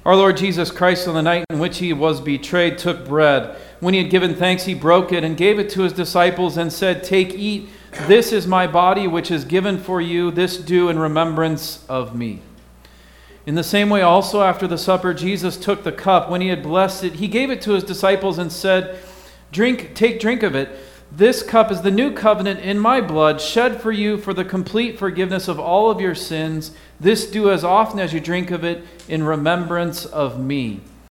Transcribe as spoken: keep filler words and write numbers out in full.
Our Lord Jesus Christ, on the night in which he was betrayed, took bread. When he had given thanks, he broke it and gave it to his disciples and said, "Take, eat. This is my body, which is given for you. This do in remembrance of me." In the same way also, after the supper, Jesus took the cup. When he had blessed it, he gave it to his disciples and said, "Drink, take drink of it. This cup is the new covenant in my blood, shed for you for the complete forgiveness of all of your sins. This do as often as you drink of it in remembrance of me."